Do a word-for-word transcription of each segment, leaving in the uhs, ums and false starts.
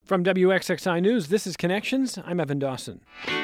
From W X X I News, this is Connections. I'm Evan Dawson.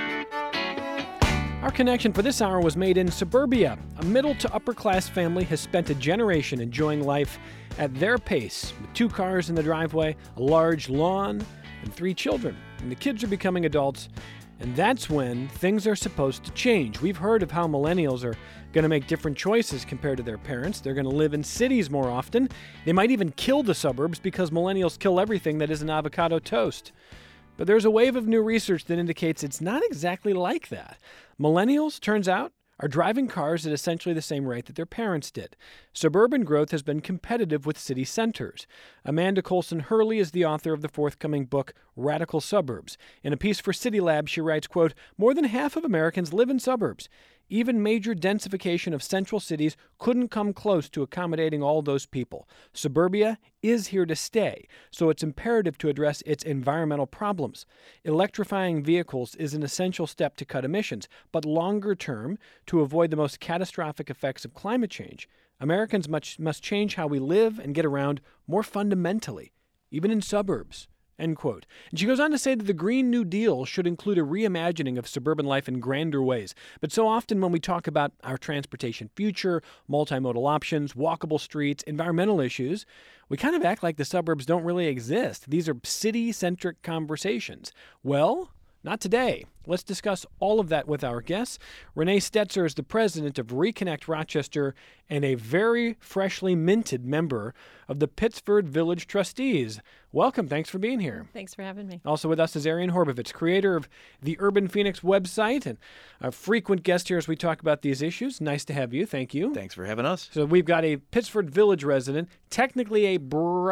Our connection for this hour was made in suburbia. A middle to upper class family has spent a generation enjoying life at their pace, with two cars in the driveway, a large lawn, and three children. And the kids are becoming adults, and that's when things are supposed to change. We've heard of how millennials are going to make different choices compared to their parents. They're going to live in cities more often. They might even kill the suburbs because millennials kill everything that isn't avocado toast. But there's a wave of new research that indicates it's not exactly like that. Millennials, turns out, are driving cars at essentially the same rate that their parents did. Suburban growth has been competitive with city centers. Amanda Colson Hurley is the author of the forthcoming book, Radical Suburbs. In a piece for CityLab, she writes, quote, "More than half of Americans live in suburbs. Even major densification of central cities couldn't come close to accommodating all those people. Suburbia is here to stay, so it's imperative to address its environmental problems. Electrifying vehicles is an essential step to cut emissions, but longer term, to avoid the most catastrophic effects of climate change, Americans must, must change how we live and get around more fundamentally, even in suburbs." End quote. And she goes on to say that the Green New Deal should include a reimagining of suburban life in grander ways. But so often when we talk about our transportation future, multimodal options, walkable streets, environmental issues, we kind of act like the suburbs don't really exist. These are city-centric conversations. Well, not today. Let's discuss all of that with our guests. Renee Stetzer is the president of Reconnect Rochester and a very freshly minted member of the Pittsford Village Trustees. Welcome. Thanks for being here. Thanks for having me. Also with us is Arian Horbovitz, creator of the Urban Phoenix website and a frequent guest here as we talk about these issues. Nice to have you. Thank you. Thanks for having us. So we've got a Pittsford Village resident, technically a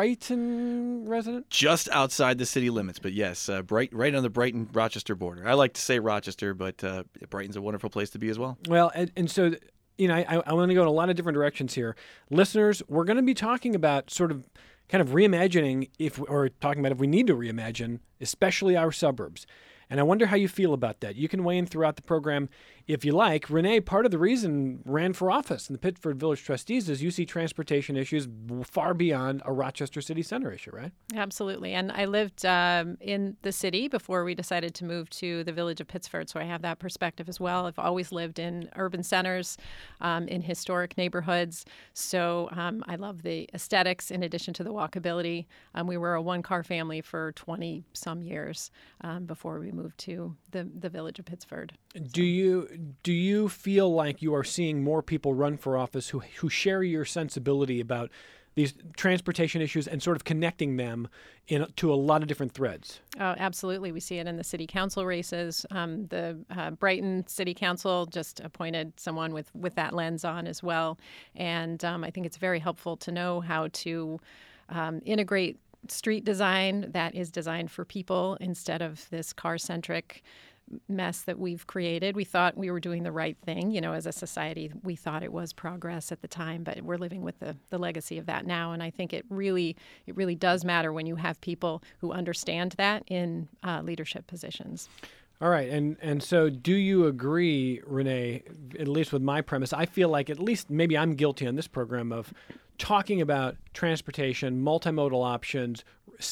Brighton resident? Just outside the city limits, but yes, uh, Bright, right on the Brighton-Rochester border. I like to say Rochester, but uh, Brighton's a wonderful place to be as well. Well, and, and so, you know, I, I want to go in a lot of different directions here. Listeners, we're going to be talking about sort of kind of reimagining, if or talking about if we need to reimagine, especially our suburbs. And I wonder how you feel about that. You can weigh in throughout the program if you like. Renee, part of the reason ran for office in the Pittsford Village Trustees is you see transportation issues far beyond a Rochester City Center issue, right? Absolutely. And I lived um, in the city before we decided to move to the village of Pittsford, so I have that perspective as well. I've always lived in urban centers, um, in historic neighborhoods, so um, I love the aesthetics in addition to the walkability. Um, we were a one-car family for twenty-some years um, before we moved to the, the village of Pittsford. Do you do you feel like you are seeing more people run for office who who share your sensibility about these transportation issues and sort of connecting them in to a lot of different threads? Oh, absolutely. We see it in the city council races. Um, the uh, Brighton City Council just appointed someone with, with that lens on as well. And um, I think it's very helpful to know how to um, integrate street design that is designed for people instead of this car-centric mess that we've created. We thought we were doing the right thing. You know, as a society, we thought it was progress at the time, but we're living with the, the legacy of that now. And I think it really it really does matter when you have people who understand that in uh, leadership positions. All right. And and so do you agree, Renee, at least with my premise? I feel like at least maybe I'm guilty on this program of talking about transportation, multimodal options,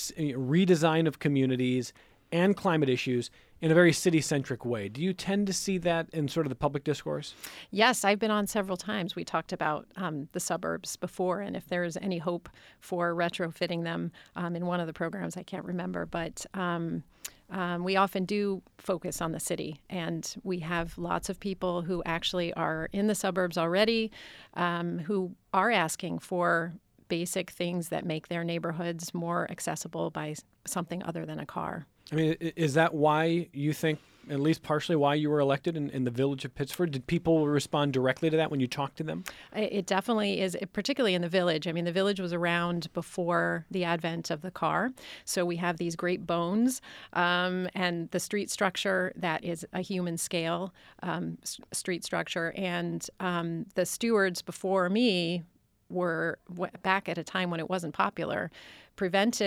redesign of communities, and climate issues in a very city-centric way. Do you tend to see that in sort of the public discourse? Yes, I've been on several times. We talked about um, the suburbs before, and if there's any hope for retrofitting them um, in one of the programs, I can't remember, but um, um, we often do focus on the city, and we have lots of people who actually are in the suburbs already, um, who are asking for basic things that make their neighborhoods more accessible by something other than a car. I mean, is that why you think, at least partially why you were elected in, in the village of Pittsford? Did people respond directly to that when you talked to them? It definitely is, particularly in the village. I mean, the village was around before the advent of the car. So we have these great bones um, and the street structure that is a human scale um, street structure. And um, the stewards before me were back at a time when it wasn't popular, prevented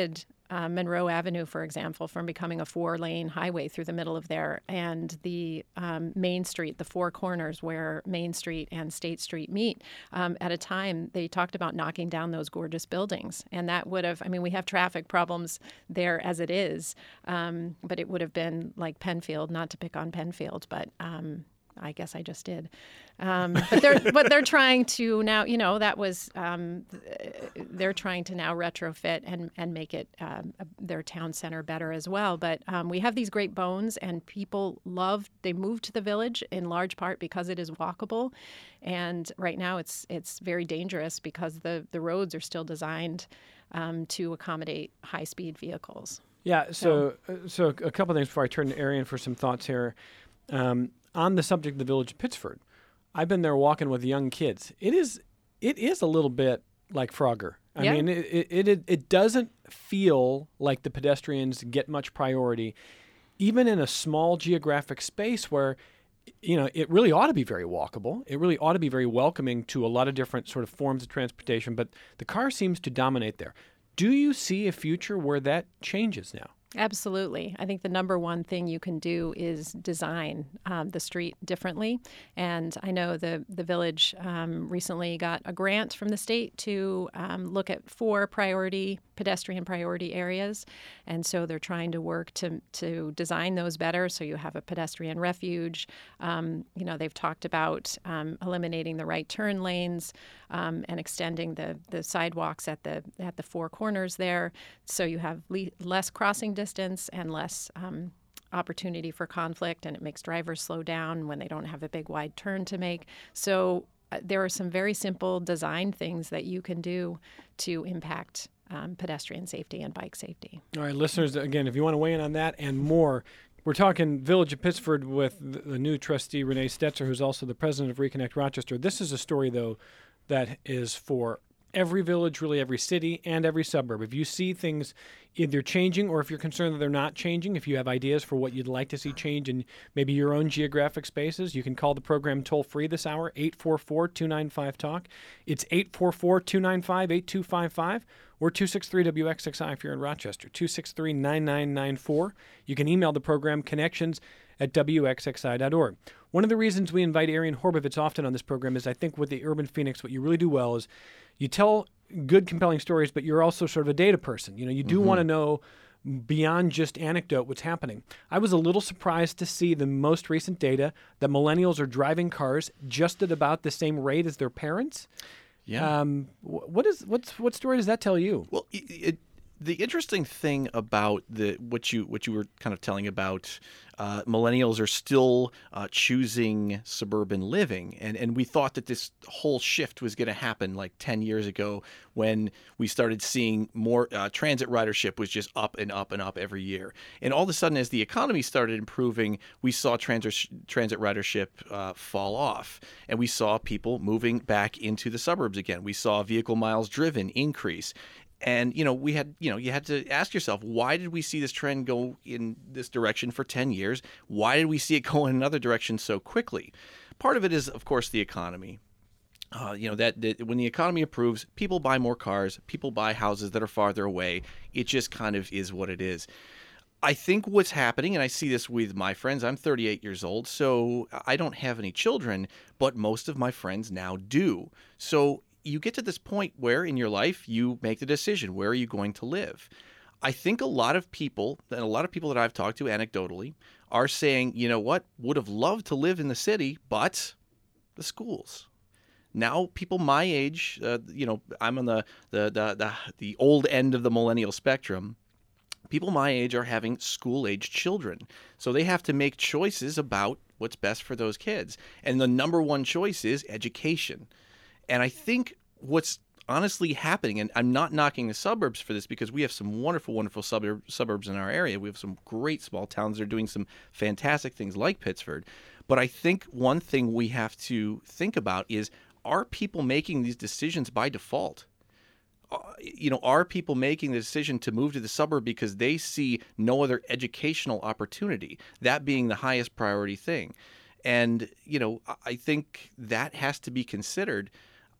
uh, Monroe Avenue, for example, from becoming a four-lane highway through the middle of there, and the um, Main Street, the four corners where Main Street and State Street meet. Um, at a time, they talked about knocking down those gorgeous buildings, and that would have, I mean, we have traffic problems there as it is, um, but it would have been like Penfield, not to pick on Penfield, but um, I guess I just did. Um, but they're but they're trying to now, you know, that was um, they're trying to now retrofit and and make it um, their town center better as well. But um, we have these great bones, and people love. They moved to the village in large part because it is walkable, and right now it's it's very dangerous because the the roads are still designed um, to accommodate high speed vehicles. Yeah. So so, so a couple of things before I turn to Arian for some thoughts here. Um, On the subject of the Village of Pittsford, I've been there walking with young kids. It is, it is a little bit like Frogger. I yeah. mean, it, it it it doesn't feel like the pedestrians get much priority, even in a small geographic space where, you know, it really ought to be very walkable. It really ought to be very welcoming to a lot of different sort of forms of transportation. But the car seems to dominate there. Do you see a future where that changes now? Absolutely. I think the number one thing you can do is design um, the street differently. And I know the, the village um, recently got a grant from the state to um, look at four priority, pedestrian priority areas. And so they're trying to work to, to design those better so you have a pedestrian refuge. Um, you know, they've talked about um, eliminating the right turn lanes um, and extending the, the sidewalks at the, at the four corners there so you have le- less crossing distance. distance and less um, opportunity for conflict, and it makes drivers slow down when they don't have a big wide turn to make. So uh, there are some very simple design things that you can do to impact um, pedestrian safety and bike safety. All right, listeners, again, if you want to weigh in on that and more, we're talking Village of Pittsford with the, the new trustee, Renee Stetzer, who's also the president of Reconnect Rochester. This is a story, though, that is for every village, really every city, and every suburb. If you see things either changing or if you're concerned that they're not changing, if you have ideas for what you'd like to see change in maybe your own geographic spaces, you can call the program toll-free this hour, eight four four, two nine five, talk. It's eight four four, two nine five, eight two five five or two six three W X X I if you're in Rochester, two six three, nine nine nine four. You can email the program connections at W X X I dot org. One of the reasons we invite Arian Horbovitz often on this program is I think with the Urban Phoenix, what you really do well is you tell good, compelling stories, but you're also sort of a data person. You know, you do mm-hmm. want to know beyond just anecdote what's happening. I was a little surprised to see the most recent data that millennials are driving cars just at about the same rate as their parents. Yeah. Um, what is what's what story does that tell you? Well, it, it, the interesting thing about the what you what you were kind of telling about uh, millennials are still uh, choosing suburban living, and and we thought that this whole shift was going to happen like ten years ago when we started seeing more uh, transit ridership was just up and up and up every year, and all of a sudden as the economy started improving, we saw transit transit ridership uh, fall off, and we saw people moving back into the suburbs again. We saw vehicle miles driven increase. And, you know, we had, you know, you had to ask yourself, why did we see this trend go in this direction for ten years? Why did we see it go in another direction so quickly? Part of it is, of course, the economy. Uh, you know, that, that when the economy improves, people buy more cars, people buy houses that are farther away. It just kind of is what it is. I think what's happening, and I see this with my friends, I'm thirty-eight years old, so I don't have any children, but most of my friends now do. So you get to this point where in your life you make the decision, where are you going to live? I think a lot of people, and a lot of people that I've talked to anecdotally, are saying, you know what, would have loved to live in the city, but the schools. Now people my age, uh, you know, I'm on the, the, the, the, the old end of the millennial spectrum. People my age are having school-age children. So they have to make choices about what's best for those kids. And the number one choice is education. And I think what's honestly happening, and I'm not knocking the suburbs for this because we have some wonderful, wonderful suburb, suburbs in our area. We have some great small towns that are doing some fantastic things like Pittsford. But I think one thing we have to think about is, are people making these decisions by default? Uh, you know, are people making the decision to move to the suburb because they see no other educational opportunity, that being the highest priority thing? And, you know, I think that has to be considered.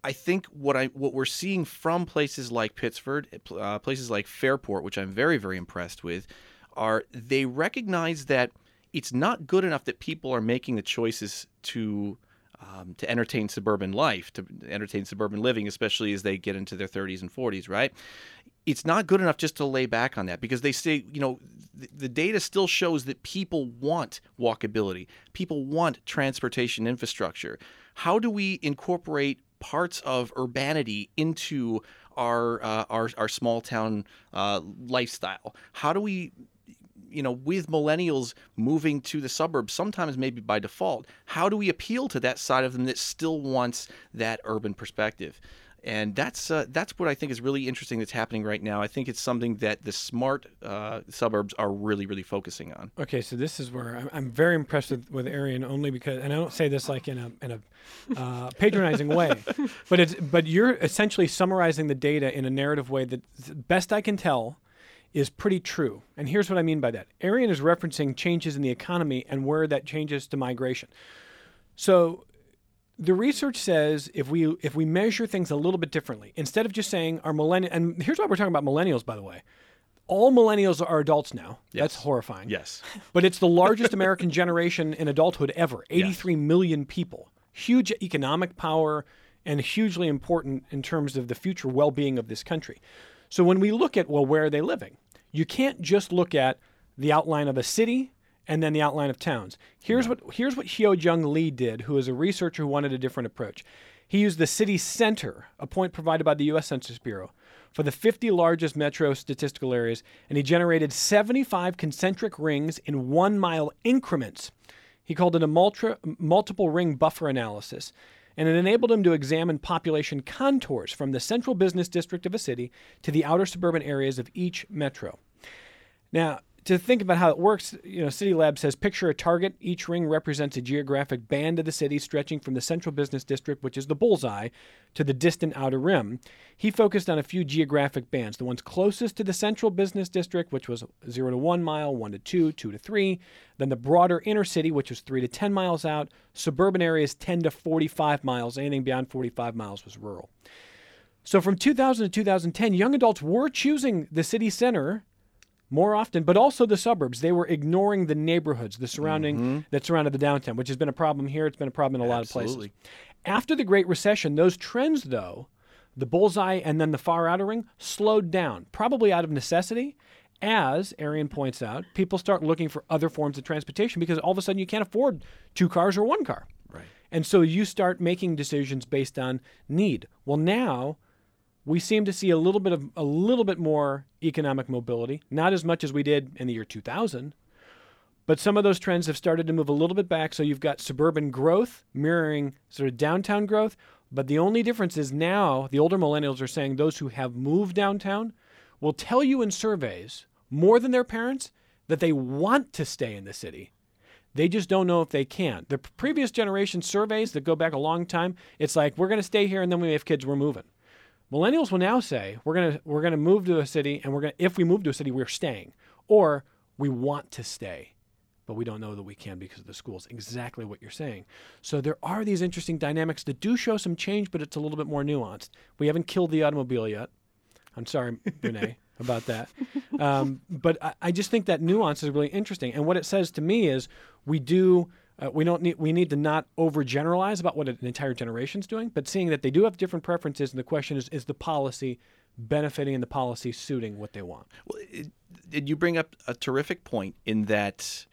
I think what I what we're seeing from places like Pittsford, uh, places like Fairport, which I'm very, very impressed with, are they recognize that it's not good enough that people are making the choices to um, to entertain suburban life, to entertain suburban living, especially as they get into their thirties and forties, right? It's not good enough just to lay back on that, because they say, you know, the, the data still shows that people want walkability. People want transportation infrastructure. How do we incorporate parts of urbanity into our uh, our, our small town uh, lifestyle? How do we, you know, with millennials moving to the suburbs, sometimes maybe by default, how do we appeal to that side of them that still wants that urban perspective? And that's uh, that's what I think is really interesting that's happening right now. I think it's something that the smart uh, suburbs are really, really focusing on. Okay, so this is where I'm, I'm very impressed with, with Arian, only because, and I don't say this like in a in a uh, patronizing way, but it's but you're essentially summarizing the data in a narrative way that, best I can tell, is pretty true. And here's what I mean by that. Arian is referencing changes in the economy and where that changes to migration. So the research says if we if we measure things a little bit differently, instead of just saying our millennial, and here's why we're talking about millennials, by the way. All millennials are adults now. Yes. That's horrifying. Yes. But it's the largest American generation in adulthood ever, eighty-three Yes. million people. Huge economic power and hugely important in terms of the future well-being of this country. So when we look at, well, where are they living? You can't just look at the outline of a city and then the outline of towns. Here's what here's what Hyo-Jung Lee did, who is a researcher who wanted a different approach. He used the city center, a point provided by the U S Census Bureau, for the fifty largest metro statistical areas, and he generated seventy-five concentric rings in one-mile increments. He called it a multi- multiple ring buffer analysis, and it enabled him to examine population contours from the central business district of a city to the outer suburban areas of each metro. Now, to think about how it works, you know, CityLab says, picture a target. Each ring represents a geographic band of the city stretching from the central business district, which is the bullseye, to the distant outer rim. He focused on a few geographic bands, the ones closest to the central business district, which was zero to one mile, one to two, two to three, then the broader inner city, which was three to ten miles out, suburban areas ten to forty-five miles, anything beyond forty-five miles was rural. So from two thousand to two thousand ten, young adults were choosing the city center more often, but also the suburbs. They were ignoring the neighborhoods, the surrounding mm-hmm. that surrounded the downtown, which has been a problem here. It's been a problem in a Absolutely. lot of places. After the Great Recession, those trends, though, the bullseye and then the far outer ring, slowed down, probably out of necessity, as Arian points out, people start looking for other forms of transportation because all of a sudden you can't afford two cars or one car. Right. And so you start making decisions based on need. Well, now we seem to see a little bit of a little bit more economic mobility, not as much as we did in the year two thousand, but some of those trends have started to move a little bit back. So you've got suburban growth mirroring sort of downtown growth, but the only difference is now the older millennials are saying those who have moved downtown will tell you in surveys more than their parents that they want to stay in the city. They just don't know if they can. The previous generation surveys that go back a long time, it's like, we're going to stay here and then when we have kids, we're moving. Millennials will now say, we're going to we're going to move to a city, and we're going to, if we move to a city, we're staying. Or we want to stay, but we don't know that we can because of the schools. Exactly what you're saying. So there are these interesting dynamics that do show some change, but it's a little bit more nuanced. We haven't killed the automobile yet. I'm sorry, Renee, about that. Um, but I, I just think that nuance is really interesting. And what it says to me is we do... Uh, we don't need. We need to not overgeneralize about what an entire generation's doing, but seeing that they do have different preferences, and the question is: is the policy benefiting and the policy suiting what they want? Well, it, it, you bring up a terrific point in that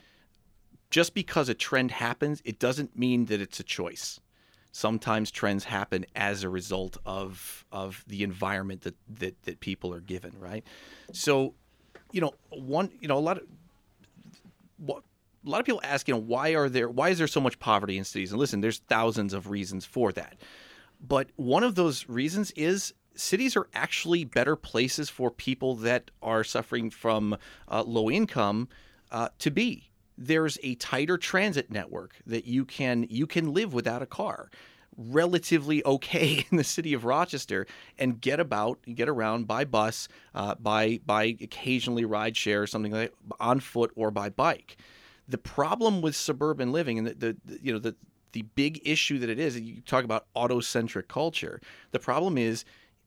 just because a trend happens, it doesn't mean that it's a choice. Sometimes trends happen as a result of of the environment that that, that people are given, right? So, you know, one, you know, a lot of what. A lot of people ask, you know, why are there? Why is there so much poverty in cities? And listen, there's thousands of reasons for that. But one of those reasons is cities are actually better places for people that are suffering from uh, low income uh, to be. There's a tighter transit network that you can you can live without a car, relatively okay in the city of Rochester, and get about, get around by bus, uh, by by occasionally ride share or something like that, on foot or by bike. The problem with suburban living, and the, the, the you know the the big issue that it is, you talk about autocentric culture. The problem is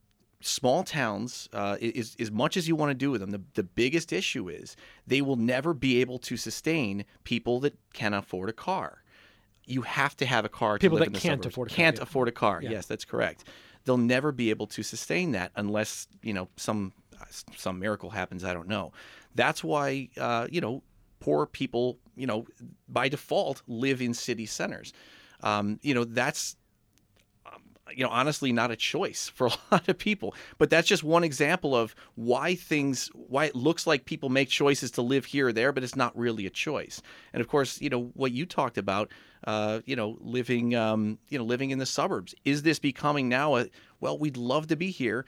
small towns, uh, is as much as you want to do with them, the, the biggest issue is they will never be able to sustain people that can afford a car. You have to have a car. People to live that in the can't suburbs. afford a car. Can't yeah. afford a car. Yeah. Yes, that's correct. They'll never be able to sustain that unless, you know, some some miracle happens. I don't know. That's why, uh, you know, poor people, you know, by default live in city centers. Um, you know, that's, um, you know, honestly not a choice for a lot of people. But that's just one example of why things, why it looks like people make choices to live here or there, but it's not really a choice. And of course, you know, what you talked about, uh, you know, living, um, you know, living in the suburbs. Is this becoming now a, well, we'd love to be here,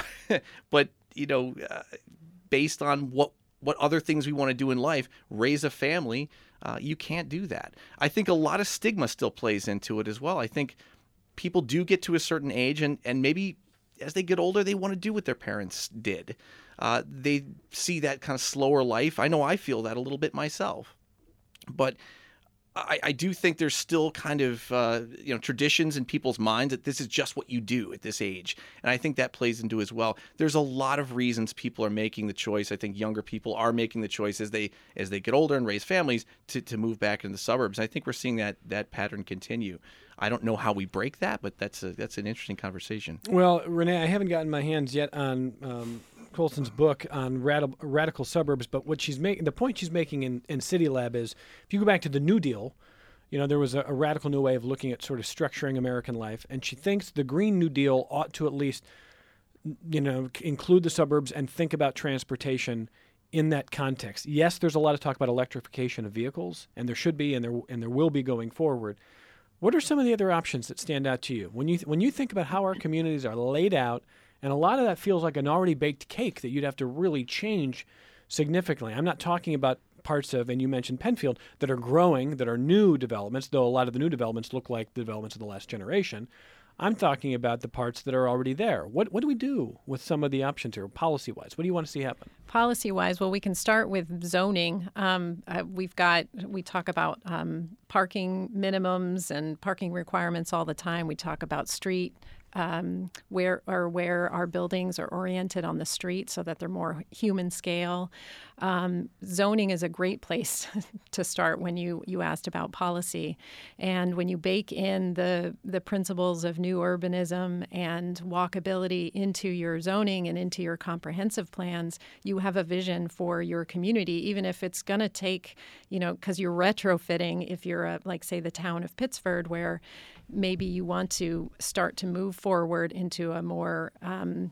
but, you know, uh, based on what, what other things we want to do in life, raise a family, uh, you can't do that. I think a lot of stigma still plays into it as well. I think people do get to a certain age, and, and maybe as they get older, they want to do what their parents did. Uh, they see that kind of slower life. I know I feel that a little bit myself. But I, I do think there's still kind of uh, you know traditions in people's minds that this is just what you do at this age, and I think that plays into as well. There's a lot of reasons people are making the choice. I think younger people are making the choice as they as they get older and raise families to, to move back into the suburbs. I think we're seeing that that pattern continue. I don't know how we break that, but that's a that's an interesting conversation. Well, Renee, I haven't gotten my hands yet on um, Colson's book on radical, radical suburbs, but what she's making, the point she's making in, in City Lab is, if you go back to the New Deal, you know, there was a, a radical new way of looking at sort of structuring American life, and she thinks the Green New Deal ought to at least, you know, include the suburbs and think about transportation in that context. Yes, there's a lot of talk about electrification of vehicles, and there should be, and there and there will be going forward. What are some of the other options that stand out to you when you th- when you think about how our communities are laid out? And a lot of that feels like an already baked cake that you'd have to really change significantly. I'm not talking about parts of, and you mentioned Penfield, that are growing, that are new developments, though a lot of the new developments look like the developments of the last generation. I'm talking about the parts that are already there. What what do we do with some of the options here, policy-wise? What do you want to see happen? Policy-wise, well, we can start with zoning. Um, uh, we've got, we talk about um, parking minimums and parking requirements all the time. We talk about street Um, where or where our buildings are oriented on the street so that they're more human scale. Um, zoning is a great place to start when you, you asked about policy. And when you bake in the, the principles of new urbanism and walkability into your zoning and into your comprehensive plans, you have a vision for your community, even if it's going to take, you know, because you're retrofitting, if you're a, like, say, the town of Pittsford, where maybe you want to start to move forward into a more um,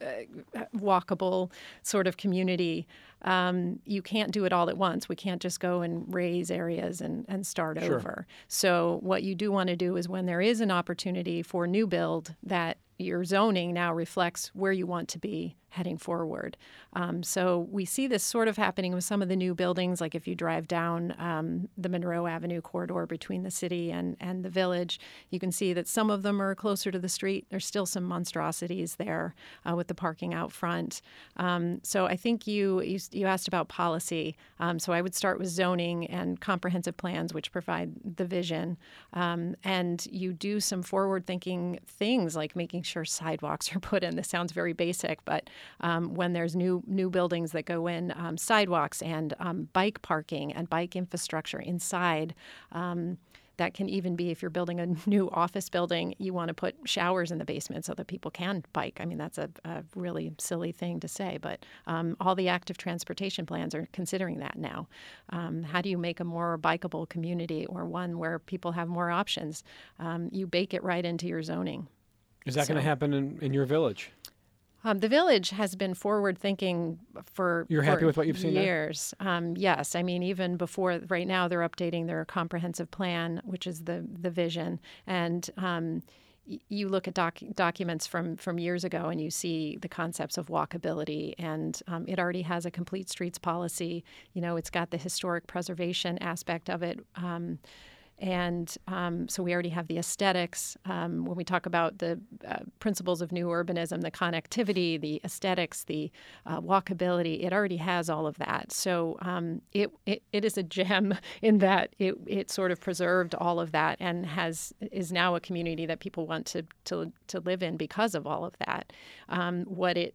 uh, walkable sort of community. Um, you can't do it all at once. We can't just go and raise areas and, and start Sure. over. So what you do want to do is when there is an opportunity for new build, that your zoning now reflects where you want to be heading forward. Um, so we see this sort of happening with some of the new buildings, like if you drive down um, the Monroe Avenue corridor between the city and, and the village, you can see that some of them are closer to the street. There's still some monstrosities there uh, with the parking out front. Um, so I think you, you you asked about policy. Um, so I would start with zoning and comprehensive plans, which provide the vision. Um, and you do some forward-thinking things like making sure sidewalks are put in. This sounds very basic, but Um, when there's new new buildings that go in, um, sidewalks and um, bike parking and bike infrastructure inside. Um, that can even be if you're building a new office building, you want to put showers in the basement so that people can bike. I mean, that's a, a really silly thing to say, but um, all the active transportation plans are considering that now. Um, how do you make a more bikeable community, or one where people have more options? Um, you bake it right into your zoning. Is that So- going to happen in, in your village? Um, the village has been forward-thinking for You're happy for with what you've seen there? years. Um, yes, I mean, even before, right now they're updating their comprehensive plan, which is the the vision, and um, y- you look at doc- documents from from years ago, and you see the concepts of walkability, and um, it already has a complete streets policy. You know, it's got the historic preservation aspect of it. Um, And um, so we already have the aesthetics. Um, when we talk about the uh, principles of new urbanism, the connectivity, the aesthetics, the uh, walkability, it already has all of that. So um, it, it it is a gem in that it it sort of preserved all of that and has is now a community that people want to to to live in because of all of that. Um, what it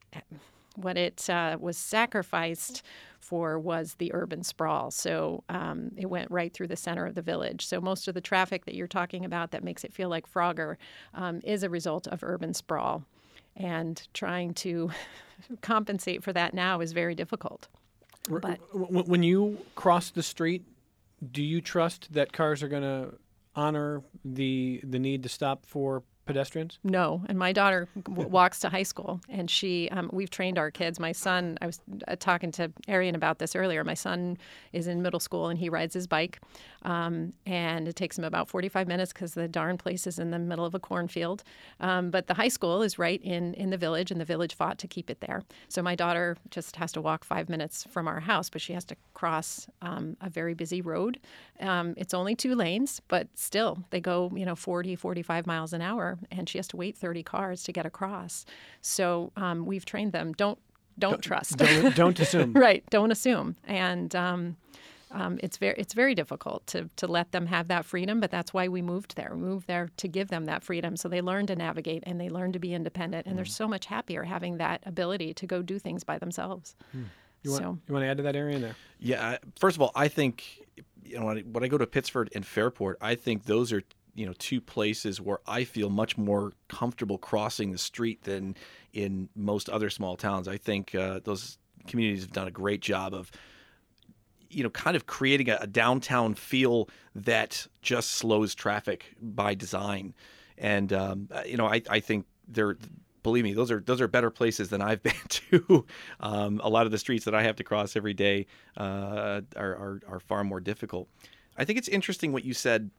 What it uh, was sacrificed for was the urban sprawl. So um, it went right through the center of the village. So most of the traffic that you're talking about that makes it feel like Frogger um, is a result of urban sprawl. And trying to compensate for that now is very difficult. But when you cross the street, do you trust that cars are going to honor the the need to stop for pedestrians? No, and my daughter w- walks to high school, and she um, we've trained our kids. My son, I was uh, talking to Arian about this earlier. My son is in middle school, and he rides his bike, um, and it takes him about forty-five minutes because the darn place is in the middle of a cornfield. Um, but the high school is right in, in the village, and the village fought to keep it there. So my daughter just has to walk five minutes from our house, but she has to cross um, a very busy road. Um, it's only two lanes, but still, they go, you know, forty, forty-five miles an hour. And she has to wait thirty cars to get across. So um, we've trained them. Don't don't, don't trust. Don't, don't assume. Right. Don't assume. And um, um, it's very it's very difficult to to let them have that freedom. But that's why we moved there. We moved there to give them that freedom, so they learn to navigate and they learn to be independent. And mm. they're so much happier having that ability to go do things by themselves. Mm. You want, so, you want to add to that area in there? Yeah. First of all, I think you know when I, when I go to Pittsford and Fairport, I think those are you know, two places where I feel much more comfortable crossing the street than in most other small towns. I think uh, those communities have done a great job of, you know, kind of creating a, a downtown feel that just slows traffic by design. And, um, you know, I, I think they're, believe me, those are those are better places than I've been to. Um, a lot of the streets that I have to cross every day uh, are, are, are far more difficult. I think it's interesting what you said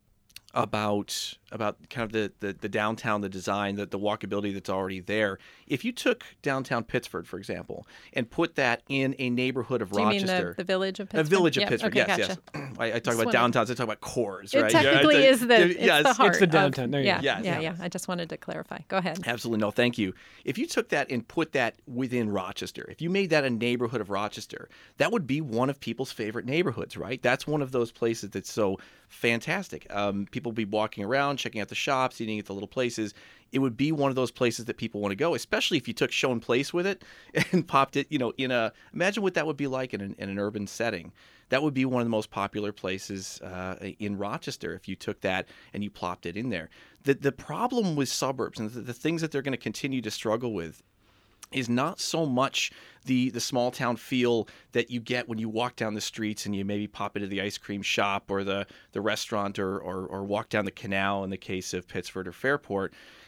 about about kind of the, the, the downtown, the design, the, the walkability that's already there. If you took downtown Pittsford, for example, and put that in a neighborhood of Do you Rochester. mean the, the village of Pittsford? A village of yeah. Pittsburgh, okay, yes, gotcha. yes. I, I talk Just about wanted- downtowns, I talk about cores, It right? technically yeah, is the, it's yes. the heart. It's the downtown. Of, There you yeah, go. Yes. yeah, yeah. I just wanted to clarify. Go ahead. Absolutely. No, thank you. If you took that and put that within Rochester, if you made that a neighborhood of Rochester, that would be one of people's favorite neighborhoods, right? That's one of those places that's so fantastic. Um, people will be walking around, checking out the shops, eating at the little places. It would be one of those places that people want to go, especially if you took Schoen Place with it and popped it, you know, in a, imagine what that would be like in an, in an urban setting. That would be one of the most popular places uh, in Rochester if you took that and you plopped it in there. The, the problem with suburbs and the, the things that they're going to continue to struggle with is not so much the the small town feel that you get when you walk down the streets and you maybe pop into the ice cream shop or the, the restaurant or, or or walk down the canal in the case of Pittsford or Fairport.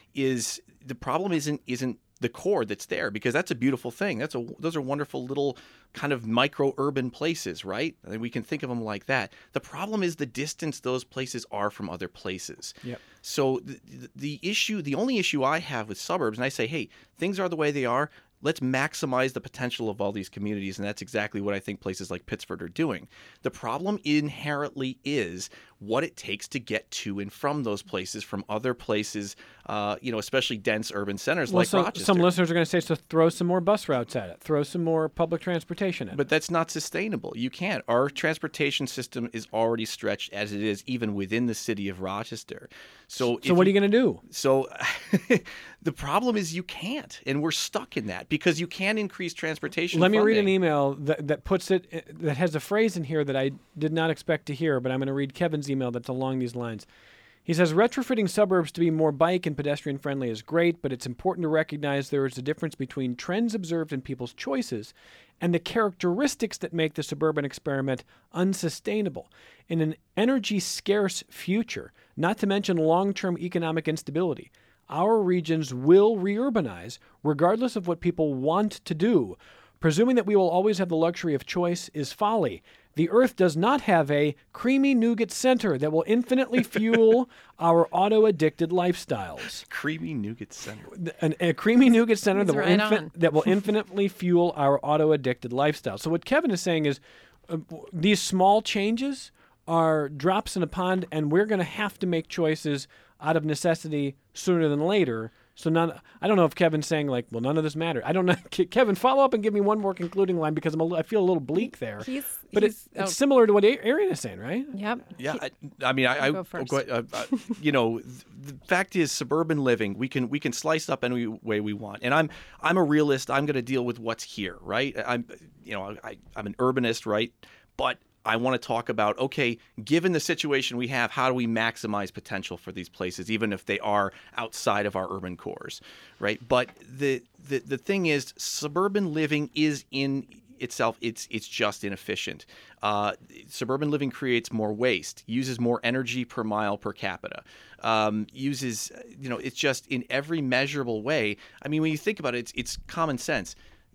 Is the problem isn't isn't the core that's there, because that's a beautiful thing. That's a those are wonderful little kind of micro urban places, right? I mean, we can think of them like that. The problem is the distance those places are from other places. Yep. So the, the issue, the only issue I have with suburbs, and I say, hey, things are the way they are. Let's maximize the potential of all these communities, and that's exactly what I think places like Pittsford are doing. The problem inherently is what it takes to get to and from those places, from other places, uh, you know, especially dense urban centers well, like so Rochester. Some listeners are going to say, so throw some more bus routes at it. Throw some more public transportation at it. But that's not sustainable. You can't. Our transportation system is already stretched as it is, even within the city of Rochester. So, so what are you going to do? So the problem is you can't, and we're stuck in that because you can increase transportation Let me funding. read an email that, that puts it, that has a phrase in here that I did not expect to hear, but I'm going to read Kevin's email that's along these lines. He says, retrofitting suburbs to be more bike and pedestrian friendly is great, but it's important to recognize there is a difference between trends observed in people's choices and the characteristics that make the suburban experiment unsustainable. In an energy-scarce future, not to mention long-term economic instability, our regions will re-urbanize regardless of what people want to do. Presuming that we will always have the luxury of choice is folly. The Earth does not have a creamy nougat center that will infinitely fuel our auto-addicted lifestyles. Creamy nougat center. An, a creamy nougat center that will, right infin- that will infinitely fuel our auto-addicted lifestyle. So what Kevin is saying is uh, these small changes are drops in a pond, and we're going to have to make choices out of necessity sooner than later. So none. I don't know if Kevin's saying like, well, none of this matters. I don't know. Kevin, follow up and give me one more concluding line because I'm a, I feel a little bleak there. He's, but he's, it, it's oh. similar to what Arian is saying, right? Yep. Yeah, I, I mean, I, I go first. go, uh, uh, you know, the fact is, suburban living, we can we can slice it up any way we want. And I'm I'm a realist. I'm going to deal with what's here, right? I'm, you know, I, I'm an urbanist, right? But I want to talk about, okay, given the situation we have, how do we maximize potential for these places, even if they are outside of our urban cores, right? But the the, the thing is, suburban living is in itself, it's it's just inefficient. Uh, suburban living creates more waste, uses more energy per mile per capita, um, uses, you know, it's just in every measurable way. I mean, when you think about it, it's, it's common sense.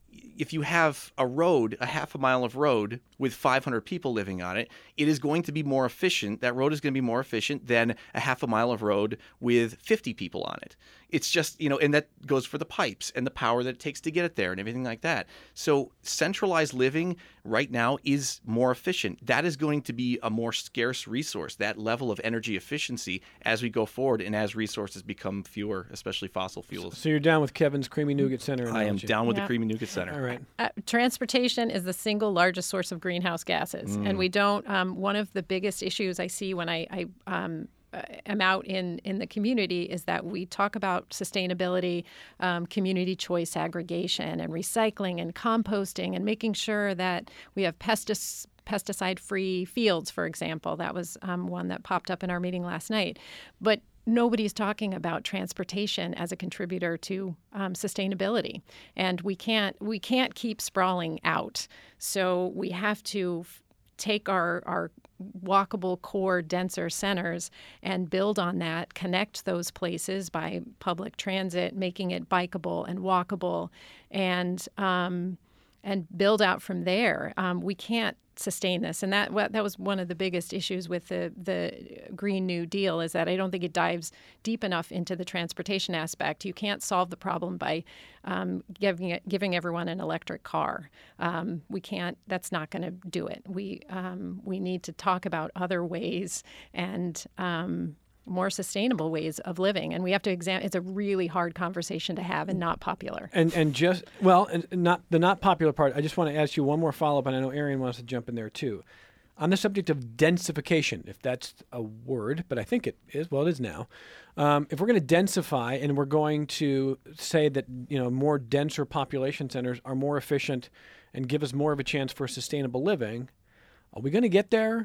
If you have a road, a half a mile of road with five hundred people living on it, it is going to be more efficient. That road is going to be more efficient than a half a mile of road with fifty people on it. It's just, you know, and that goes for the pipes and the power that it takes to get it there and everything like that. So centralized living right now is more efficient. That is going to be a more scarce resource, that level of energy efficiency as we go forward and as resources become fewer, especially fossil fuels. So you're down with Kevin's Creamy Nougat Center analogy. I am down with Yeah. the Creamy Nougat Center. All right. Uh, transportation is the single largest source of greenhouse gases, Mm. and we don't. Um, one of the biggest issues I see when I, I um, uh, am out in in the community is that we talk about sustainability, um, community choice aggregation, and recycling and composting, and making sure that we have pesticides. pesticide-free fields, for example. That was um, one that popped up in our meeting last night. But nobody's talking about transportation as a contributor to um, sustainability, and we can't we can't keep sprawling out. So we have to f- take our our walkable core denser centers and build on that, connect those places by public transit, making it bikeable and walkable, and um, and build out from there. Um, we can't sustain this, and that that was one of the biggest issues with the the Green New Deal, is that I don't think it dives deep enough into the transportation aspect. You can't solve the problem by um, giving it, giving everyone an electric car. Um, we can't. That's not going to do it. We um, we need to talk about other ways and um, more sustainable ways of living, and we have to examine. It's a really hard conversation to have and not popular. And and just well, and not the not popular part. I just want to ask you one more follow up, and I know Arian wants to jump in there too, on the subject of densification, if that's a word, but I think it is. Well, it is now. Um, if we're going to densify and we're going to say that you know more denser population centers are more efficient and give us more of a chance for sustainable living, are we going to get there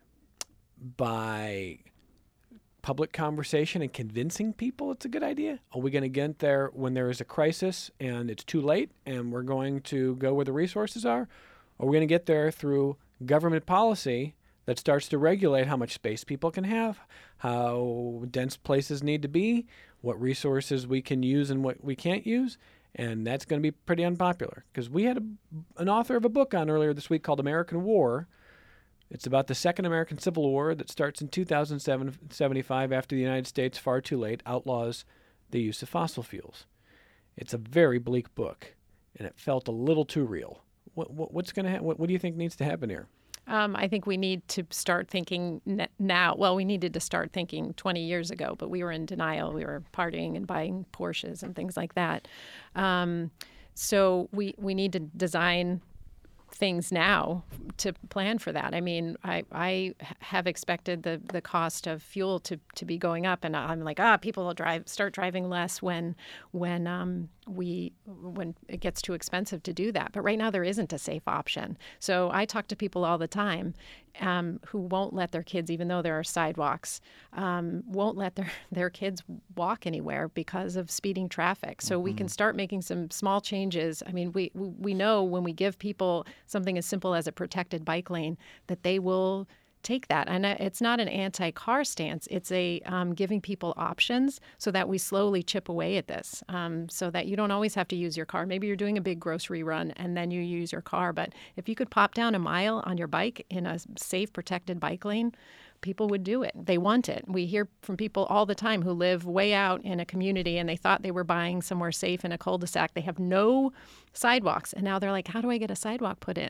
by public conversation and convincing people it's a good idea? Are we going to get there when there is a crisis and it's too late and we're going to go where the resources are? Or are we going to get there through government policy that starts to regulate how much space people can have, how dense places need to be, what resources we can use and what we can't use? And that's going to be pretty unpopular, because we had a, an author of a book on earlier this week called American War. It's about the Second American Civil War that starts in two thousand seventy-five after the United States, far too late, outlaws the use of fossil fuels. It's a very bleak book, and it felt a little too real. What, what, what's going to ha- what, what do you think needs to happen here? Um, I think we need to start thinking n- now. Well, we needed to start thinking twenty years ago, but we were in denial. We were partying and buying Porsches and things like that. Um, so we, we need to design things now to plan for that. I mean, I, I have expected the, the cost of fuel to, to be going up, and I'm like, ah, people will drive start driving less when when um, we when it gets too expensive to do that. But right now there isn't a safe option. So I talk to people all the time um, who won't let their kids, even though there are sidewalks, um, won't let their, their kids walk anywhere because of speeding traffic. So mm-hmm. we can start making some small changes. I mean, we we know when we give people something as simple as a protected bike lane that they will take that. And it's not an anti-car stance. It's a um, giving people options so that we slowly chip away at this, um, so that you don't always have to use your car. Maybe you're doing a big grocery run and then you use your car. But if you could pop down a mile on your bike in a safe, protected bike lane, people would do it. They want it. We hear from people all the time who live way out in a community and they thought they were buying somewhere safe in a cul-de-sac. They have no sidewalks. And now they're like, how do I get a sidewalk put in?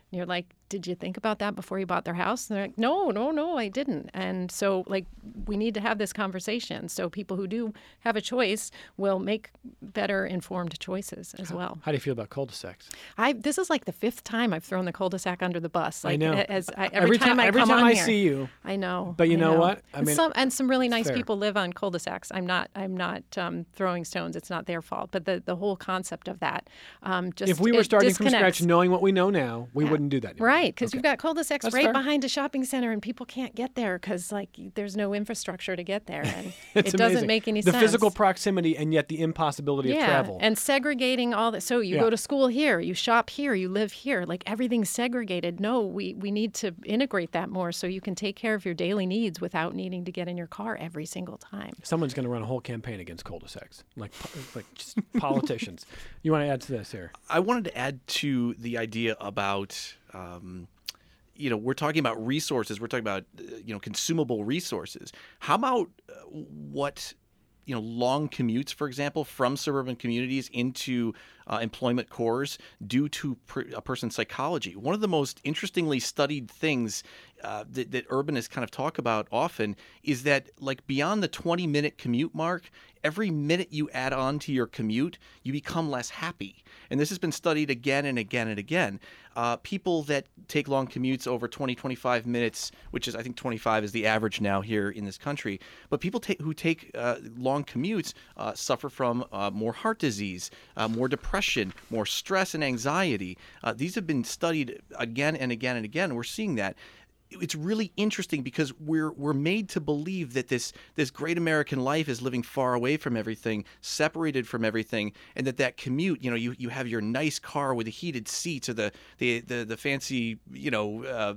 you're like, did you think about that before you bought their house? And they're like, no, no, no, I didn't. And so, like, we need to have this conversation so people who do have a choice will make better informed choices as well. How do you feel about cul-de-sacs? I this is like the fifth time I've thrown the cul-de-sac under the bus. Like, I know. As I, every, every time, time, I every come time on I here, see you. I know. But you I know, what? I and mean, some and some really nice fair. people live on cul-de-sacs. I'm not. I'm not um, throwing stones. It's not their fault. But the, the whole concept of that, um, just if we were it starting from disconnects. scratch, knowing what we know now, we Yeah. wouldn't do that anymore. Right, because Okay. you've got cul-de-sacs That's right fair. behind a shopping center, and people can't get there because like there's no infrastructure to get there, and It's it amazing. doesn't make any the sense. physical proximity and yet the impossibility yeah, of travel. and segregating all that. So you Yeah. go to school here, you shop here, you live here. Like everything's segregated. No, we we need to integrate that more so you can take care of your daily needs without needing to get in your car every single time. Someone's going to run a whole campaign against cul-de-sacs, like like just politicians. You want to add to this here? I wanted to add to the idea about, um, you know, we're talking about resources. We're talking about, uh, you know, consumable resources. How about uh, what, you know, long commutes, for example, from suburban communities into uh, employment cores do to per- a person's psychology? One of the most interestingly studied things uh, that, that urbanists kind of talk about often is that, like, beyond the twenty minute commute mark, every minute you add on to your commute, you become less happy. And this has been studied again and again and again. Uh, people that take long commutes over twenty, twenty-five minutes, which is, I think twenty-five is the average now here in this country, but people ta- who take uh, long commutes uh, suffer from uh, more heart disease, uh, more depression, more stress and anxiety. Uh, these have been studied again and again and again. We're seeing that. It's really interesting because we're we're made to believe that this this great American life is living far away from everything, separated from everything, and that that commute, you know, you, you have your nice car with the heated seats or the the the, the fancy, you know, uh,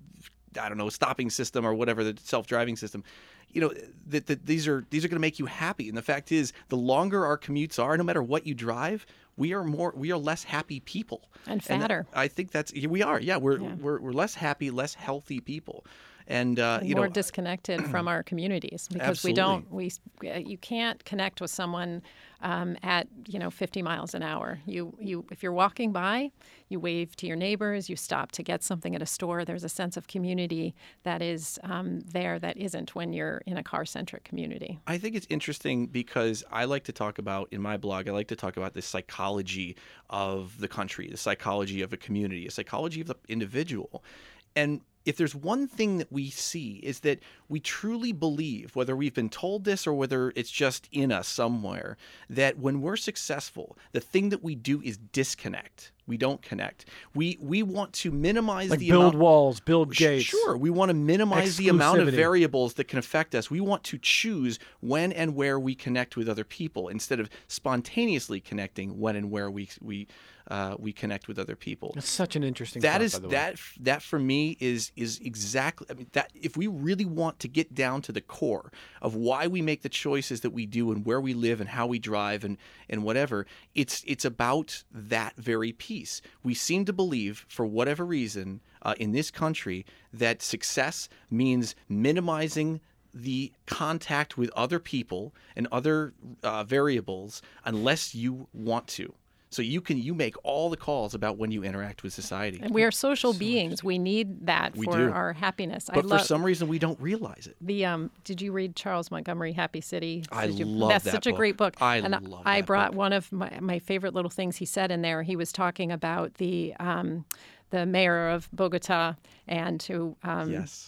I don't know, stopping system or whatever, the self-driving system. You know, that, that these are these are going to make you happy. And the fact is, the longer our commutes are, no matter what you drive, we are more we are less happy people. And fatter. And I think that's we are. Yeah, we're Yeah. we're we're less happy, less healthy people. And, uh, And you more know, disconnected from our communities because we don't we you can't connect with someone um, at you know fifty miles an hour. You you if you're walking by, you wave to your neighbors, you stop to get something at a store. There's a sense of community that is um, there that isn't when you're in a car-centric community. I think it's interesting because I like to talk about, in my blog, I like to talk about the psychology of the country, the psychology of a community, a psychology of the individual. And if there's one thing that we see is that we truly believe, whether we've been told this or whether it's just in us somewhere, that when we're successful, the thing that we do is disconnect. We don't connect. We we want to minimize Like the build amount. walls, build gates. Sure, we want to minimize the amount of Exclusivity. variables that can affect us. We want to choose when and where we connect with other people instead of spontaneously connecting when and where we we uh, we connect with other people. That's such an interesting That thought, is by the way. that that for me is is exactly. I mean, that if we really want to get down to the core of why we make the choices that we do and where we live and how we drive and and whatever, it's it's about that very piece. We seem to believe, for whatever reason, uh, in this country, that success means minimizing the contact with other people and other uh, variables unless you want to. So you can you make all the calls about when you interact with society. And we are social beings. We need that We for do. our happiness. But I for love some reason, we don't realize it. the um. Did you read Charles Montgomery, Happy City? I Did you, love That's that such a book. great book. I and love I that brought book. one of my, my favorite little things he said in there. He was talking about the um, the mayor of Bogota and who um, Yes.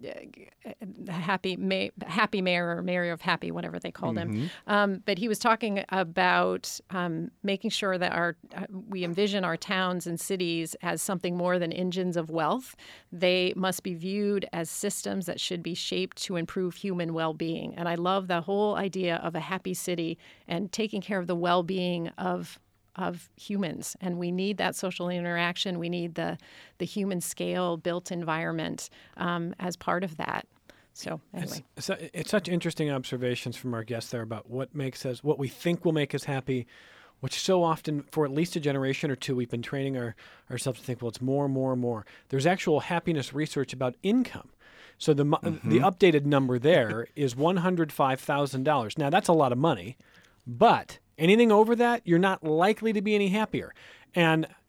happy ma- happy mayor or mayor of happy, whatever they called Mm-hmm. him. Um, but he was talking about um, making sure that our uh, we envision our towns and cities as something more than engines of wealth. They must be viewed as systems that should be shaped to improve human well-being. And I love the whole idea of a happy city and taking care of the well-being of of humans, and we need that social interaction. We need the the human scale built environment um, as part of that. So anyway, It's, it's, it's such interesting observations from our guests there about what makes us, what we think will make us happy, which so often, for at least a generation or two, we've been training our, ourselves to think, well, it's more, more, more. There's actual happiness research about income. So the mm-hmm. the updated number there is one hundred five thousand dollars. Now, that's a lot of money, but anything over that, you're not likely to be any happier. And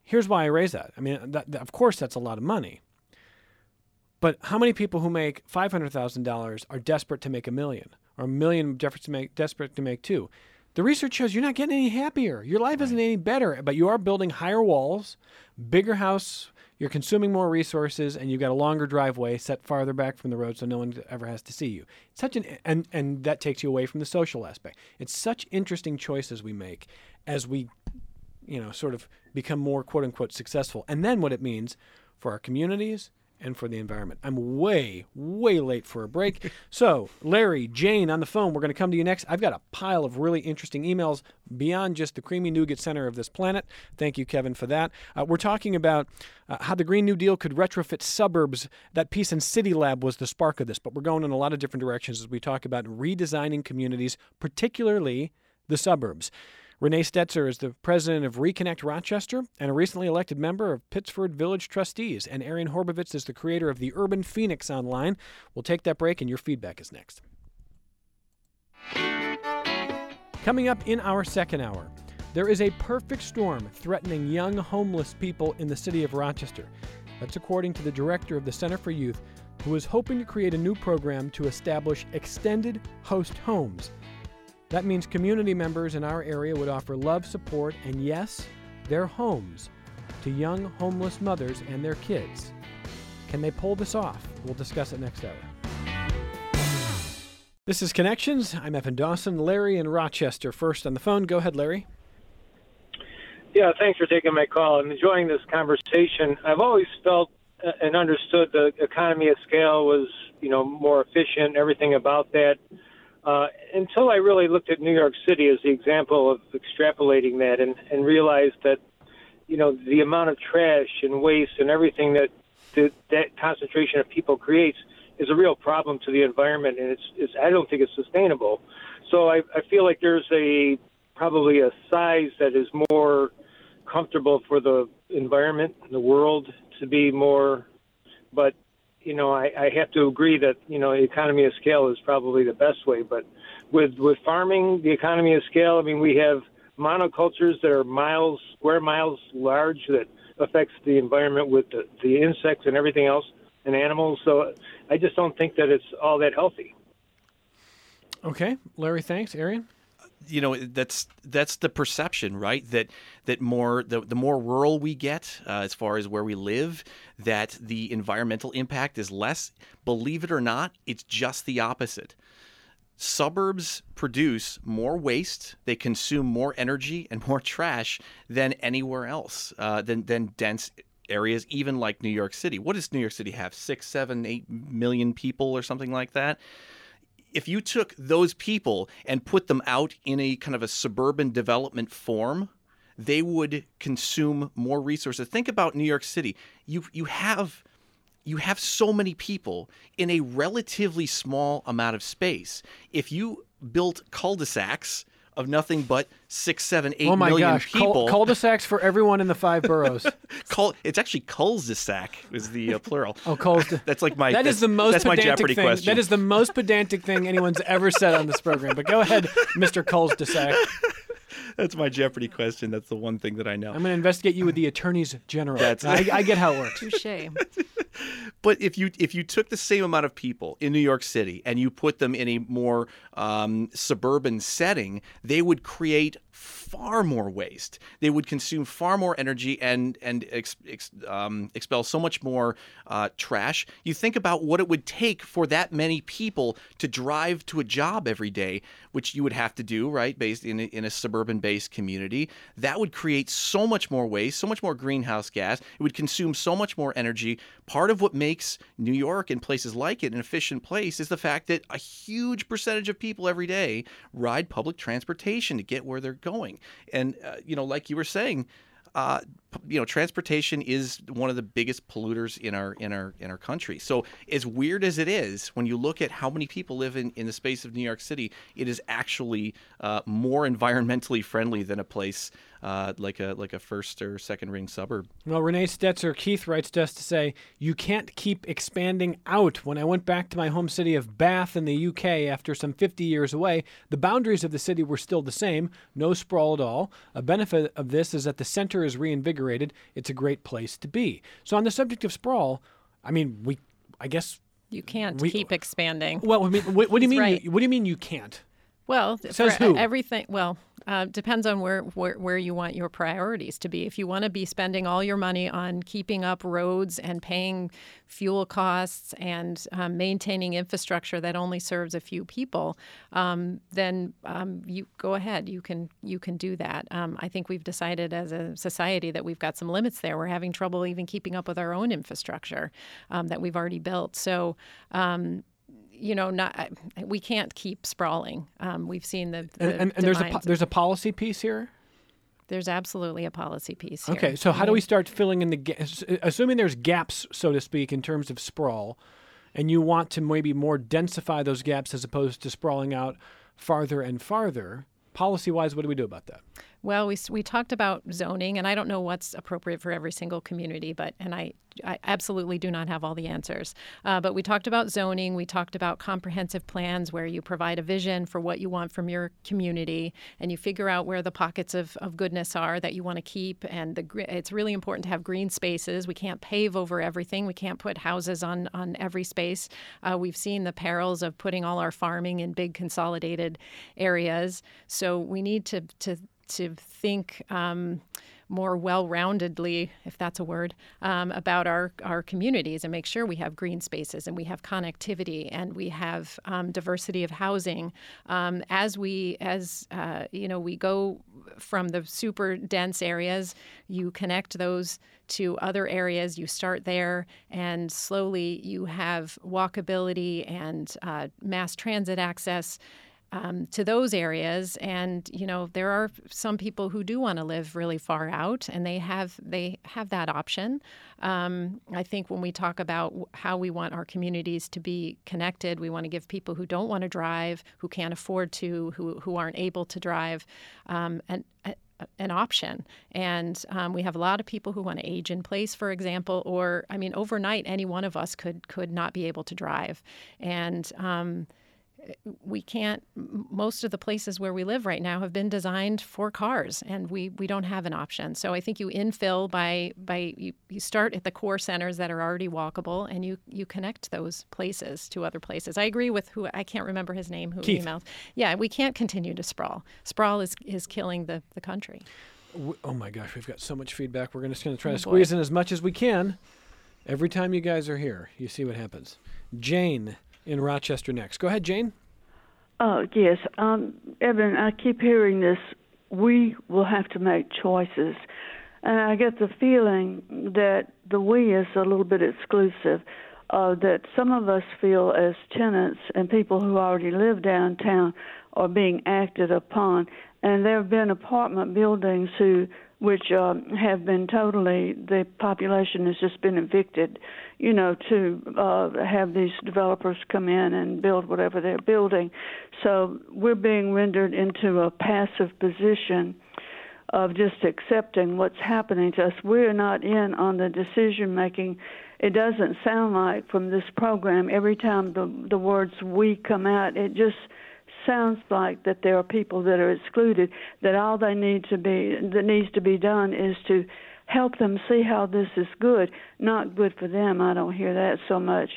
here's why I raise that. I mean, that, that, of course, that's a lot of money. But how many people who make five hundred thousand dollars are desperate to make a million, or a million desperate to make, desperate to make two? The research shows you're not getting any happier. Your life isn't any better, but you are building higher walls, bigger house, you're consuming more resources, and you've got a longer driveway set farther back from the road so no one ever has to see you. It's such an and, and that takes you away from the social aspect. It's such interesting choices we make as we, you know, sort of become more quote-unquote successful. And then what it means for our communities and for the environment. I'm way, way late for a break. So, Larry, Jane on the phone, we're going to come to you next. I've got a pile of really interesting emails beyond just the creamy nougat center of this planet. Thank you, Kevin, for that. Uh, we're talking about uh, how the Green New Deal could retrofit suburbs. That piece in City Lab was the spark of this, but we're going in a lot of different directions as we talk about redesigning communities, particularly the suburbs. Renee Stetzer is the president of Reconnect Rochester and a recently elected member of Pittsford Village Trustees. And Arian Horbovitz is the creator of the Urban Phoenix Online. We'll take that break, and your feedback is next. Coming up in our second hour, there is a perfect storm threatening young homeless people in the city of Rochester. That's according to the director of the Center for Youth, who is hoping to create a new program to establish extended host homes. That means community members in our area would offer love, support, and yes, their homes to young homeless mothers and their kids. Can they pull this off? We'll discuss it next hour. This is Connections. I'm Evan Dawson. Larry in Rochester first on the phone. Go ahead, Larry. Yeah, thanks for taking my call. I'm enjoying this conversation. I've always felt and understood the economy of scale was, you know, more efficient, everything about that. Uh, until I really looked at New York City as the example of extrapolating that and, and realized that, you know, the amount of trash and waste and everything that that, that concentration of people creates is a real problem to the environment, and it's, it's I don't think it's sustainable. So I, I feel like there's a probably a size that is more comfortable for the environment, the world to be more, but you know, I, I have to agree that, you know, economy of scale is probably the best way. But with with farming, the economy of scale, I mean, we have monocultures that are miles, square miles large that affects the environment with the, the insects and everything else and animals. So I just don't think that it's all that healthy. Okay. Larry, thanks. Arian? You know, that's that's the perception, right? That that more the, the more rural we get, uh, as far as where we live, that the environmental impact is less. Believe it or not, it's just the opposite. Suburbs produce more waste, they consume more energy and more trash than anywhere else, uh, than than dense areas, even like New York City. What does New York City have? Six, seven, eight million people or something like that? If you took those people and put them out in a kind of a suburban development form, they would consume more resources. Think about New York City. You you have you have so many people in a relatively small amount of space. If you built cul-de-sacs of nothing but six, seven, eight oh my million gosh. people. Cul- cul-de-sacs for everyone in the five boroughs. Cul- it's actually cul-de-sac is the uh, plural. Oh, cul-de- That's like my. That that's, is the most that's my pedantic Jeopardy thing. question. That is the most pedantic thing anyone's ever said on this program. But go ahead, Mister Cul-de-sac. That's my Jeopardy question. That's the one thing that I know. I'm going to investigate you with the attorneys general. That's I, I get how it works. Touche. But if you if you took the same amount of people in New York City and you put them in a more um, suburban setting, they would create far more waste. They would consume far more energy and and ex, ex, um, expel so much more uh, trash. You think about what it would take for that many people to drive to a job every day, which you would have to do, right, based in a, in a suburban-based community. That would create so much more waste, so much more greenhouse gas. It would consume so much more energy. Part of what makes New York and places like it an efficient place is the fact that a huge percentage of people every day ride public transportation to get where they're going. And, uh, you know, like you were saying, uh, you know, transportation is one of the biggest polluters in our in our in our country. So as weird as it is, when you look at how many people live in, in the space of New York City, it is actually uh, more environmentally friendly than a place uh, like a like a first or second ring suburb. Well, Renee Stetzer, Keith writes to us to say, you can't keep expanding out. When I went back to my home city of Bath in the U K after some fifty years away, the boundaries of the city were still the same, no sprawl at all. A benefit of this is that the center is reinvigorated. It's a great place to be. So on the subject of sprawl, I mean, we, I guess... You can't we, keep expanding. Well, I mean, what, what do you mean? Right. You, what do you mean you can't? Well, Says for who? everything. Well, uh, depends on where, where where you want your priorities to be. If you want to be spending all your money on keeping up roads and paying fuel costs and um, maintaining infrastructure that only serves a few people, um, then um, you go ahead. You can you can do that. Um, I think we've decided as a society that we've got some limits there. We're having trouble even keeping up with our own infrastructure um, that we've already built. So. Um, You know, not we can't keep sprawling. Um, we've seen the, the and, and, and there's a po- there's a policy piece here. There's absolutely a policy piece here. Okay, so how I do mean, we start filling in the gaps? Assuming there's gaps, so to speak, in terms of sprawl, and you want to maybe more densify those gaps as opposed to sprawling out farther and farther. Policy-wise, what do we do about that? Well, we we talked about zoning, and I don't know what's appropriate for every single community, but and I, I absolutely do not have all the answers. Uh, but we talked about zoning. We talked about comprehensive plans where you provide a vision for what you want from your community, and you figure out where the pockets of, of goodness are that you want to keep. And the it's really important to have green spaces. We can't pave over everything. We can't put houses on, on every space. Uh, we've seen the perils of putting all our farming in big consolidated areas. So we need to to to think um, more well-roundedly, if that's a word, um, about our, our communities and make sure we have green spaces and we have connectivity and we have um, diversity of housing. Um, as we, as uh, you know, we go from the super dense areas, you connect those to other areas, you start there, and slowly you have walkability and uh, mass transit access Um, to those areas. And, you know, there are some people who do want to live really far out, and they have they have that option. Um, I think when we talk about how we want our communities to be connected, we want to give people who don't want to drive, who can't afford to, who, who aren't able to drive, um, an, a, an option. And um, we have a lot of people who want to age in place, for example, or, I mean, overnight, any one of us could could not be able to drive. And um we can't, most of the places where we live right now have been designed for cars, and we, we don't have an option. So I think you infill by, by you, you start at the core centers that are already walkable, and you, you connect those places to other places. I agree with who, I can't remember his name, who Keith. emailed. Yeah, we can't continue to sprawl. Sprawl is, is killing the, the country. Oh my gosh, we've got so much feedback. We're just going to try Oh, to boy. squeeze in as much as we can. Every time you guys are here, you see what happens. Jane in Rochester next. Go ahead, Jane. Oh, yes. Um, Evan, I keep hearing this, we will have to make choices. And I get the feeling that the we is a little bit exclusive, uh, that some of us feel as tenants and people who already live downtown are being acted upon. And there have been apartment buildings who which um, have been totally, the population has just been evicted, you know, to uh, have these developers come in and build whatever they're building. So we're being rendered into a passive position of just accepting what's happening to us. We're not in on the decision-making. It doesn't sound like from this program, every time the, the words we come out, it just sounds like that there are people that are excluded, that all they need to be, that needs to be done is to help them see how this is good, not good for them. I don't hear that so much.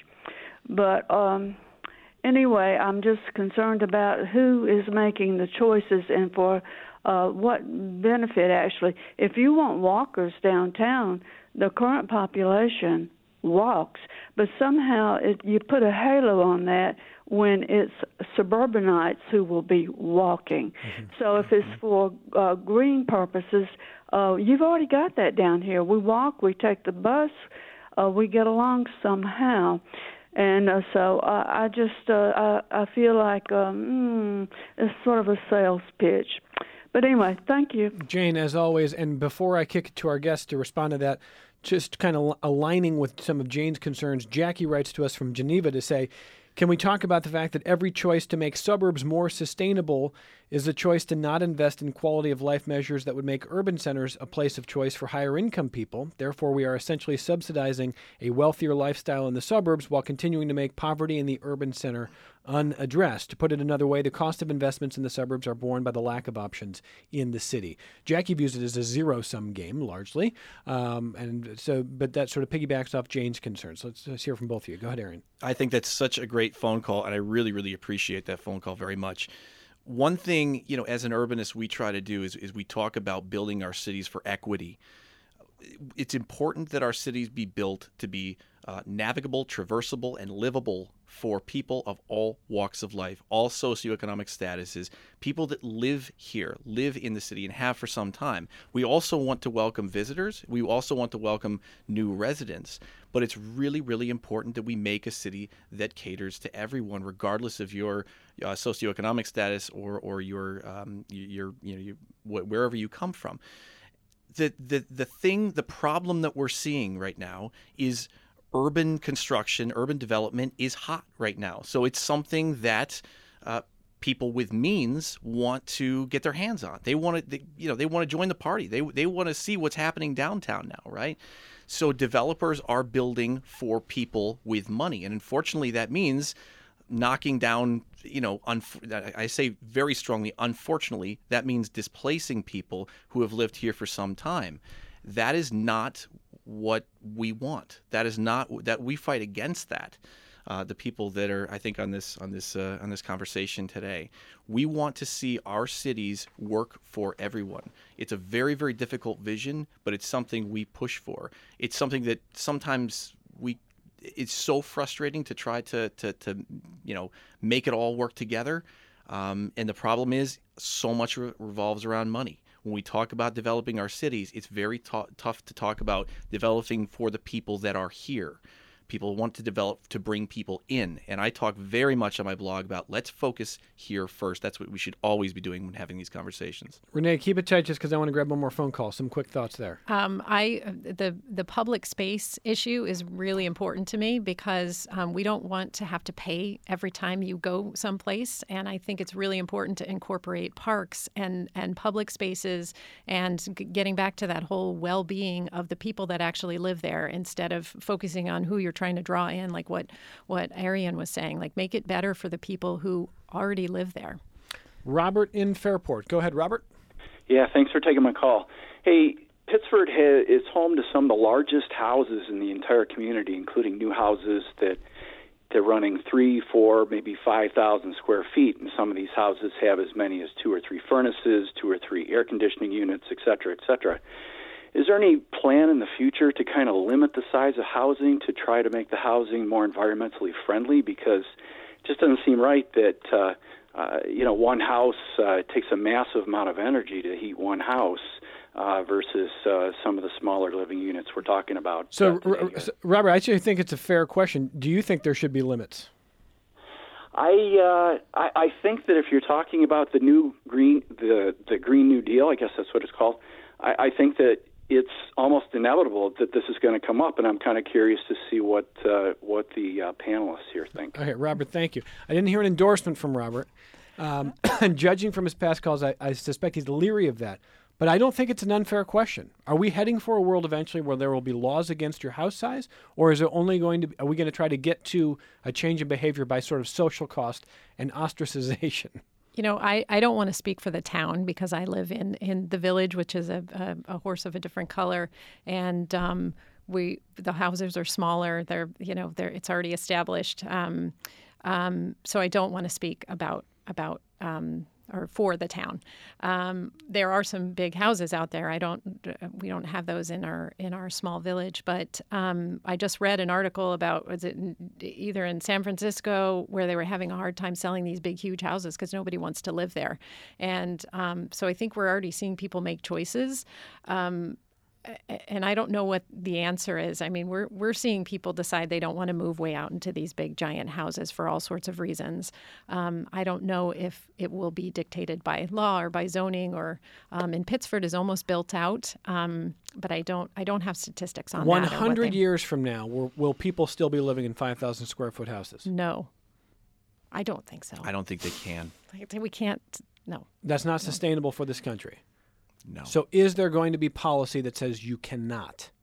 But um, anyway, I'm just concerned about who is making the choices and for uh, what benefit, actually. If you want walkers downtown, the current population walks, but somehow it, you put a halo on that when it's suburbanites who will be walking. Mm-hmm. So if it's for uh, green purposes, uh, you've already got that down here. We walk, we take the bus, uh, we get along somehow. And uh, so uh, I just uh, I, I feel like um, mm, it's sort of a sales pitch. But anyway, thank you. Jane, as always, and before I kick it to our guest to respond to that, just kind of aligning with some of Jane's concerns, Jackie writes to us from Geneva to say, can we talk about the fact that every choice to make suburbs more sustainable is a choice to not invest in quality of life measures that would make urban centers a place of choice for higher income people? Therefore, we are essentially subsidizing a wealthier lifestyle in the suburbs while continuing to make poverty in the urban center unaddressed. To put it another way, the cost of investments in the suburbs are borne by the lack of options in the city. Jackie views it as a zero-sum game, largely, um, and so, but that sort of piggybacks off Jane's concerns. So let's, let's hear from both of you. Go ahead, Arian. I think that's such a great phone call, and I really, really appreciate that phone call very much. One thing, you know, as an urbanist, we try to do is, is we talk about building our cities for equity. It's important that our cities be built to be uh, navigable, traversable, and livable for people of all walks of life, all socioeconomic statuses, people that live here, live in the city, and have for some time. We also want to welcome visitors. We also want to welcome new residents. But it's really, really important that we make a city that caters to everyone, regardless of your uh, socioeconomic status or or your um, your you know your, wherever you come from. The the the thing, the problem that we're seeing right now is urban construction, urban development is hot right now. So it's something that uh, people with means want to get their hands on. They want to, they, you know, they want to join the party. They they want to see what's happening downtown now, right? So developers are building for people with money, and unfortunately, that means knocking down. You know, un- I say very strongly, unfortunately, that means displacing people who have lived here for some time. That is not what we want. That is not that we fight against that. Uh, the people that are, I think, on this on this uh, on this conversation today, we want to see our cities work for everyone. It's a very, very difficult vision, but it's something we push for. It's something that sometimes we. It's so frustrating to try to to to you know make it all work together, um, and the problem is so much re- revolves around money. When we talk about developing our cities, it's very t- tough to talk about developing for the people that are here. People want to develop to bring people in. And I talk very much on my blog about let's focus here first. That's what we should always be doing when having these conversations. Renee, keep it tight just because I want to grab one more phone call. Some quick thoughts there. Um, I the the public space issue is really important to me because um, we don't want to have to pay every time you go someplace. And I think it's really important to incorporate parks and, and public spaces and g- getting back to that whole well-being of the people that actually live there instead of focusing on who you're trying to draw in, like what what Arian was saying, like make it better for the people who already live there. Robert in Fairport. Go ahead, Robert. Yeah, thanks for taking my call. Hey, Pittsford ha- is home to some of the largest houses in the entire community, including new houses that they're running three, four, maybe five thousand square feet, and some of these houses have as many as two or three furnaces, two or three air conditioning units, et cetera, et cetera. Is there any plan in the future to kind of limit the size of housing to try to make the housing more environmentally friendly? Because it just doesn't seem right that, uh, uh, you know, one house uh, takes a massive amount of energy to heat one house uh, versus uh, some of the smaller living units we're talking about. So, uh, today. so, Robert, I actually think it's a fair question. Do you think there should be limits? I, uh, I I think that if you're talking about the new green the the Green New Deal, I guess that's what it's called. I, I think that it's almost inevitable that this is going to come up, and I'm kind of curious to see what uh, what the uh, panelists here think. Okay, Robert, thank you. I didn't hear an endorsement from Robert. Um, and judging from his past calls, I, I suspect he's leery of that. But I don't think it's an unfair question. Are we heading for a world eventually where there will be laws against your house size, or is it only going to? Are we going to try to get to a change in behavior by sort of social cost and ostracization? You know, I, I don't want to speak for the town because I live in, in the village, which is a, a, a horse of a different color, and um, we the houses are smaller. They're you know they're it's already established. Um, um, so I don't want to speak about about um, or for the town. Um, there are some big houses out there. I don't we don't have those in our in our small village, but um, I just read an article about was it either in San Francisco where they were having a hard time selling these big huge houses because nobody wants to live there, and um, so I think we're already seeing people make choices. Um, and I don't know what the answer is. I mean, we're we're seeing people decide they don't want to move way out into these big giant houses for all sorts of reasons. Um, I don't know if it will be dictated by law or by zoning, or um, in Pittsford is almost built out, um, but I don't I don't have statistics on One that. hundred they... years from now, will, will people still be living in five thousand square foot houses? No, I don't think so. I don't think they can. We can't. No, that's not sustainable for this country. No. So is there going to be policy that says you cannot?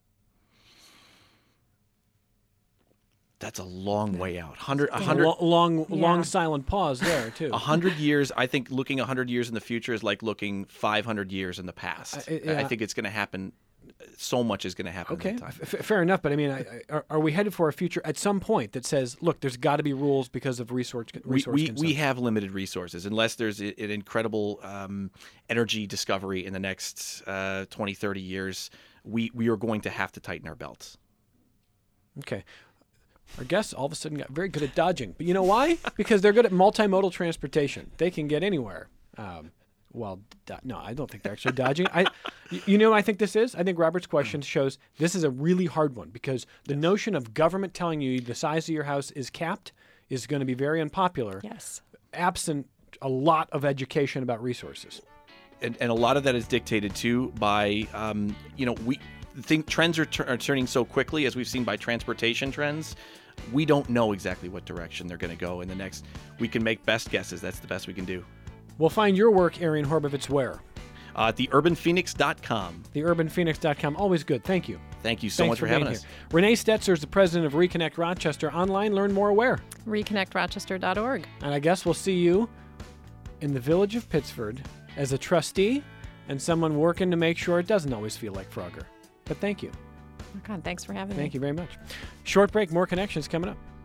That's a long way out. Hundred, a A hundred, lo- long, Yeah. long silent pause there too. a hundred years. I think looking a hundred years in the future is like looking five hundred years in the past. Uh, yeah. I think it's going to happen. So much is going to happen. Okay, in that time. F- fair enough. But I mean, I, I, are, are we headed for a future at some point that says, look, there's got to be rules because of resource We, resource we, we consumption? have limited resources unless there's a- an incredible um, energy discovery in the next uh, twenty, thirty years. We, we are going to have to tighten our belts. Okay. Our guests all of a sudden got very good at dodging. But you know why? Because they're good at multimodal transportation. They can get anywhere. Um, well, do- no, I don't think they're actually dodging. I, y- you know what I think this is? I think Robert's question shows this is a really hard one because the notion of government telling you the size of your house is capped is going to be very unpopular, yes. absent a lot of education about resources. And, and a lot of that is dictated too by, um, you know, we think trends are, tur- are turning so quickly as we've seen by transportation trends. We don't know exactly what direction they're going to go in the next. We can make best guesses. That's the best we can do. We'll find your work, Arian Horbovitz, where? Uh, at the urban phoenix dot com. the urban phoenix dot com. Always good. Thank you. Thank you so Thanks much for, being having here. us. Renee Stetzer is the president of Reconnect Rochester. Online, learn more where? reconnect rochester dot org. And I guess we'll see you in the village of Pittsford as a trustee and someone working to make sure it doesn't always feel like Frogger. But thank you. Oh God, thanks for having me. Thank you very much. Short break, more connections coming up.